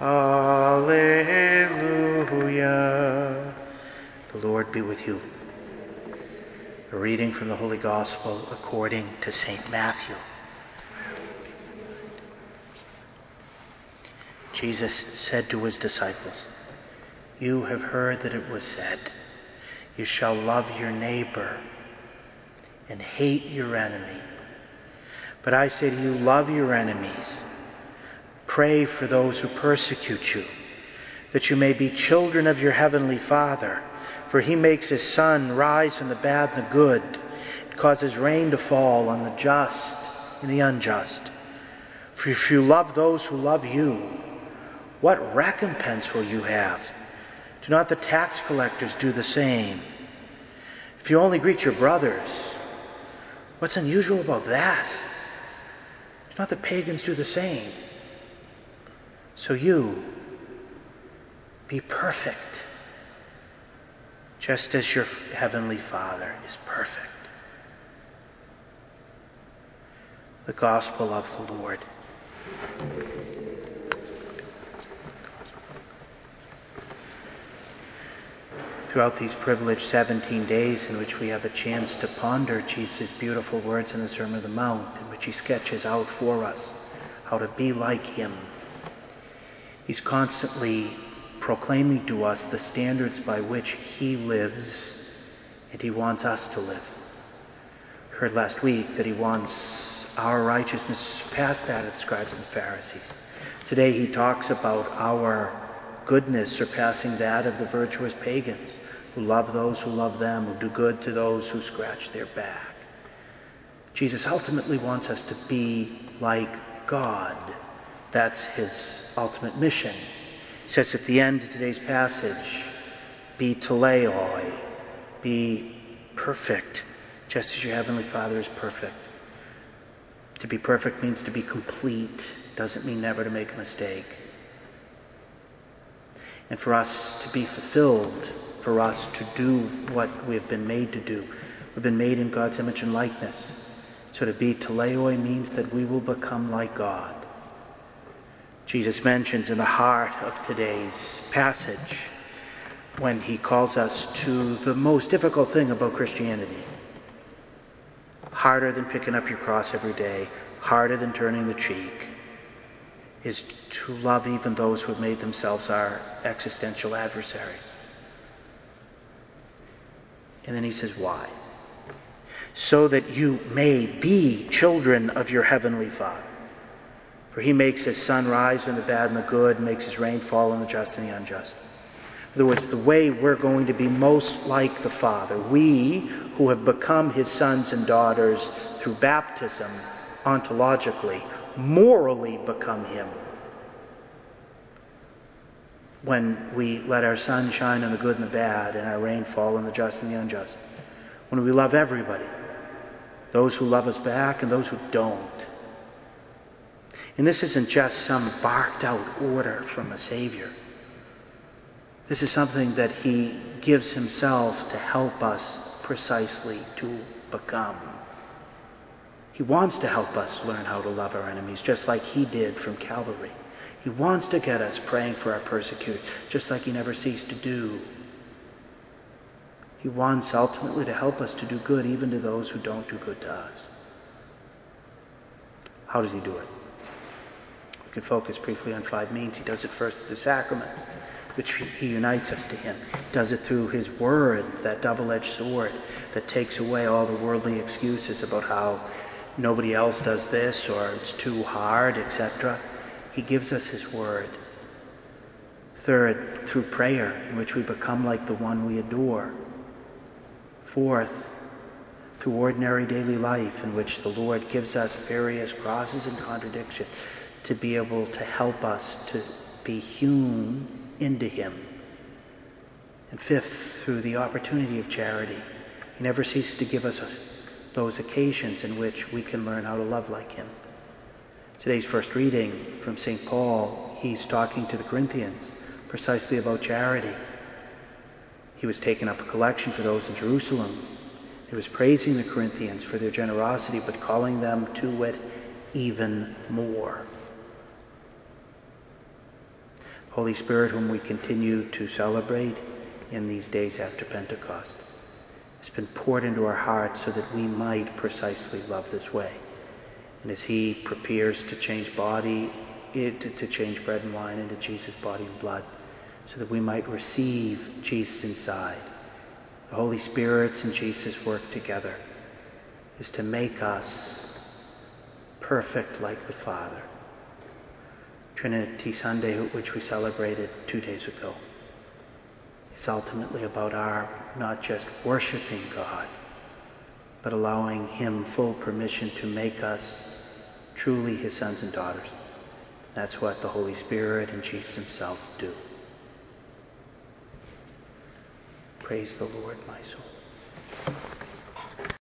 Alleluia. The Lord be with you. A reading from the Holy Gospel according to St. Matthew. Jesus said to his disciples, "You have heard that it was said, 'You shall love your neighbor and hate your enemy.' But I say to you, love your enemies. Pray for those who persecute you, that you may be children of your heavenly Father. For he makes his sun rise on the bad and the good. It causes rain to fall on the just and the unjust. For if you love those who love you, what recompense will you have? Do not the tax collectors do the same? If you only greet your brothers, what's unusual about that? Do not the pagans do the same? So you, be perfect, just as your heavenly Father is perfect." The Gospel of the Lord. Throughout these privileged 17 days in which we have a chance to ponder Jesus' beautiful words in the Sermon on the Mount, in which he sketches out for us how to be like him, he's constantly proclaiming to us the standards by which he lives and he wants us to live. We heard last week that he wants our righteousness to surpass that of the scribes and Pharisees. Today he talks about our goodness surpassing that of the virtuous pagans, who love those who love them, who do good to those who scratch their back. Jesus ultimately wants us to be like God. That's his ultimate mission. He says at the end of today's passage, be teleoi, be perfect, just as your heavenly Father is perfect. To be perfect means to be complete. Doesn't mean never to make a mistake. And for us to be fulfilled, for us to do what we have been made to do, we've been made in God's image and likeness. So to be teleoi means that we will become like God. Jesus mentions in the heart of today's passage, when he calls us to the most difficult thing about Christianity, harder than picking up your cross every day, harder than turning the cheek, is to love even those who have made themselves our existential adversaries. And then he says, why? So that you may be children of your heavenly Father. For he makes his sun rise on the bad and the good, and makes his rain fall on the just and the unjust. In other words, the way we're going to be most like the Father, we who have become his sons and daughters through baptism, ontologically, morally become him. When we let our sun shine on the good and the bad, and our rain fall on the just and the unjust. When we love everybody, those who love us back and those who don't. And this isn't just some barked out order from a Savior. This is something that he gives himself to help us precisely to become. He wants to help us learn how to love our enemies, just like he did from Calvary. He wants to get us praying for our persecutors, just like he never ceased to do. He wants ultimately to help us to do good even to those who don't do good to us. How does he do it? We can focus briefly on 5 means. He does it first through the sacraments, which he unites us to him. He does it through his word, that double-edged sword that takes away all the worldly excuses about how nobody else does this or it's too hard, etc. He gives us his word. Third, through prayer, in which we become like the one we adore. Fourth, through ordinary daily life, in which the Lord gives us various crosses and contradictions to be able to help us to be hewn into him. And fifth, through the opportunity of charity. He never ceases to give us those occasions in which we can learn how to love like him. Today's first reading from St. Paul, he's talking to the Corinthians precisely about charity. He was taking up a collection for those in Jerusalem. He was praising the Corinthians for their generosity, but calling them to it even more. Holy Spirit, whom we continue to celebrate in these days after Pentecost, has been poured into our hearts so that we might precisely love this way. And as he prepares to change to change bread and wine into Jesus' body and blood, so that we might receive Jesus inside, the Holy Spirit's and Jesus' work together is to make us perfect like the Father. Trinity Sunday, which we celebrated 2 days ago, is ultimately about our not just worshiping God, but allowing him full permission to make us truly his sons and daughters. That's what the Holy Spirit and Jesus himself do. Praise the Lord, my soul.